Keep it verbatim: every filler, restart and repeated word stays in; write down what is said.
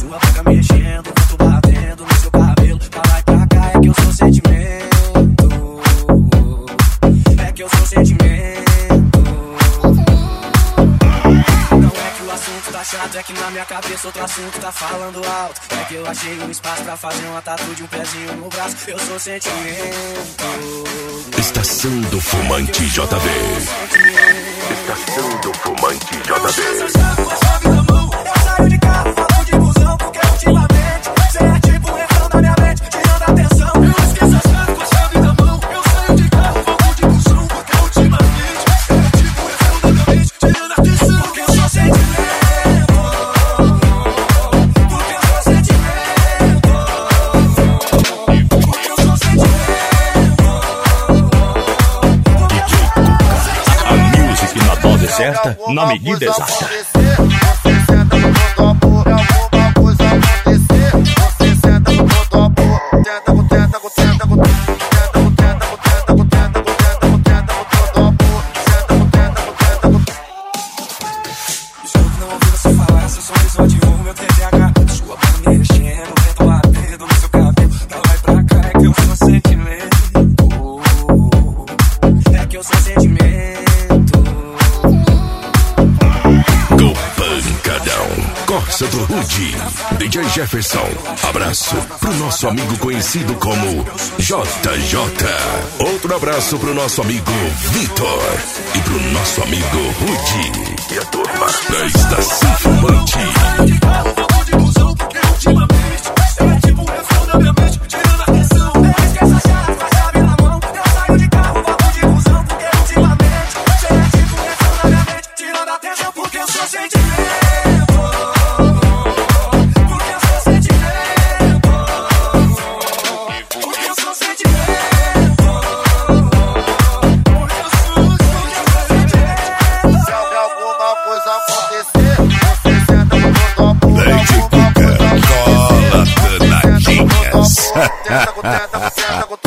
Sua boca mexendo, vento batendo no seu cabelo. Pra lá e pra cá é que eu sou sentimento. É que eu sou sentimento. Não é que o assunto tá chato, é que na minha cabeça outro assunto tá falando alto. É que eu achei um espaço pra fazer uma tatu de um pezinho no braço. Eu sou sentimento. Estação do Fumante J B. Estação do Fumante J B. Eu saio de carro, falo de busão, porque ultimamente cê é tipo um refrão na minha mente, tirando a atenção. Eu esqueço as chaves com a chave na mão. Eu saio de carro, falo de busão, porque ultimamente cê é tipo um refrão na minha mente, tirando a atenção. Porque eu sou sentimento. Porque eu sou sentimento. Porque eu sou sentimento. A music na dose certa, na medida exata. Corsa do Rude, D J Jefferson. Abraço pro nosso amigo conhecido como J J. Outro abraço pro nosso amigo Vitor. E pro nosso amigo Rude. E a turma da Estação Fumante. Tenta, tenta, tenta,